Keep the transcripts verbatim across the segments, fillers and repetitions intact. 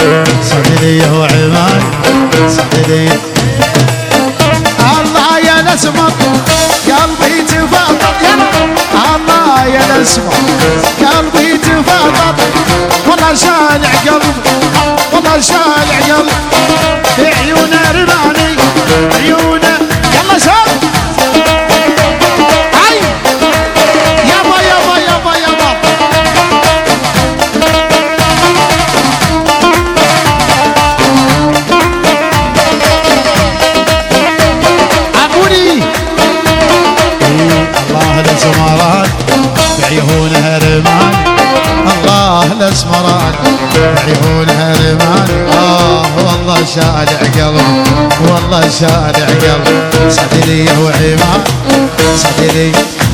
صدري يا عماد صدري الله يا الاسمر قلبي تفاضل الله يا الاسمر قلبي تفاضل والله شالع قلبي والله شالع قلبي بعيونه رماني عيونه يلا شال هاي يابا يابا يابا يابا عموني الله الاسمران بعيونها رمان الله الاسمران بعيونها رمان اه والله شالع قلبي والله شالع قلبي صدري وعماد صدري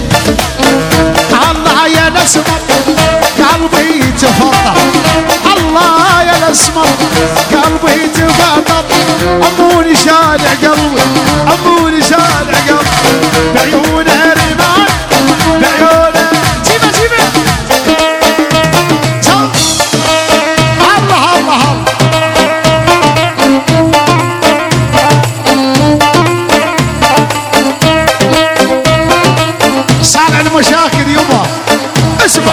الله يا الاسمر قلبي تفضل الله يا الاسمر قلبي تفضل عموني شالع قلبي عموني شالع قلبي بعيونها رمان بعيونها جيبه جيبه الله الله الله صانع المشاكل يبا اسمع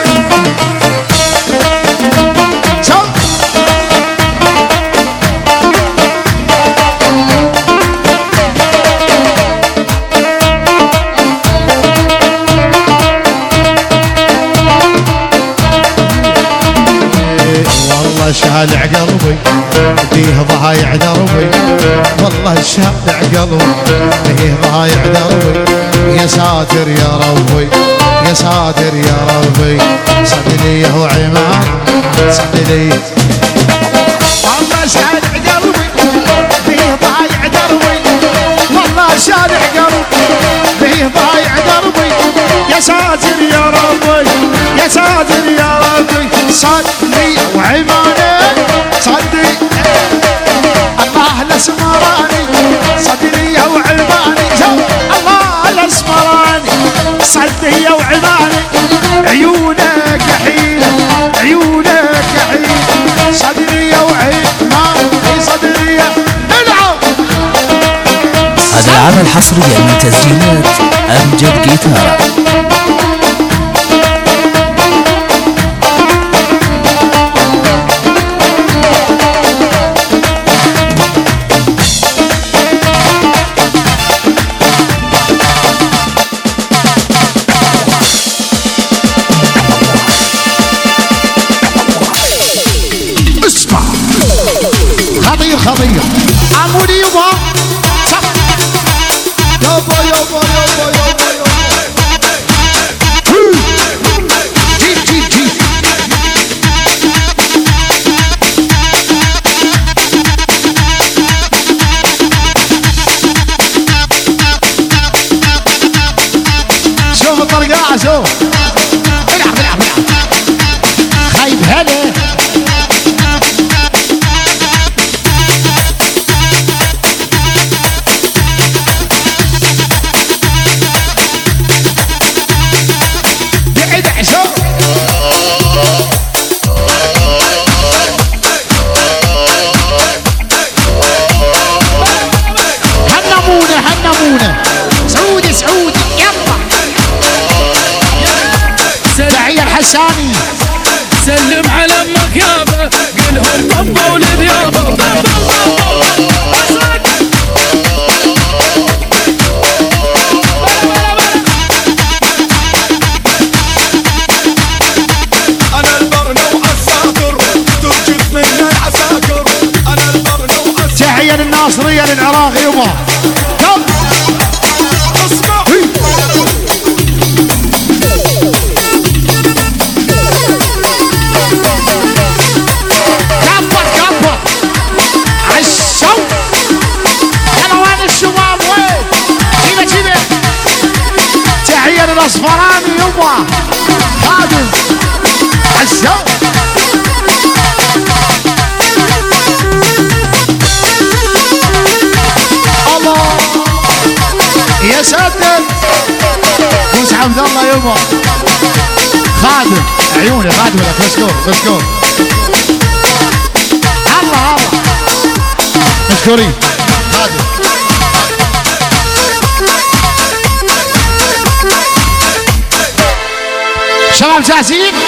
شالع قلبي فيه ضايع دربي والله شالع قلبي فيه ضايع دربي يا ساتر يا ربي يا ساتر يا ربي صدري يا عماد صدري والله شالع قلبي فيه ضايع دربي والله شالع قلبي فيه ضايع دربي يا ساتر يا ربي يا ساتر يا ربي صدري وعماني صدري الله الاسمراني صدري وعماني الله الاسمراني صدري وعماني عيونك حين عيونك حين صدري وعماني صدري العب. هذا العمل حصريا من تسجيلات امجد جيتار. خطير عمودي يبا يابا يابا يابا يابا جيب جيب جيب شوف الطرقاعة شوف العب العب العب خايب هلا سعودي سعودي يلا تحية الحساني سلم على امك يابا قلهم طبوا لذيابا انا البرنو عساكر ترجف من العساكر انا البرنو عساكر تحية للناصرية للعراق يبا الاصفراني يبا خادم عالشوق الله يا ساتر موسى حمد الله يبا خادم عيوني خادم لك مشكور مشكور مشكورين. هذا شباب جاهزين؟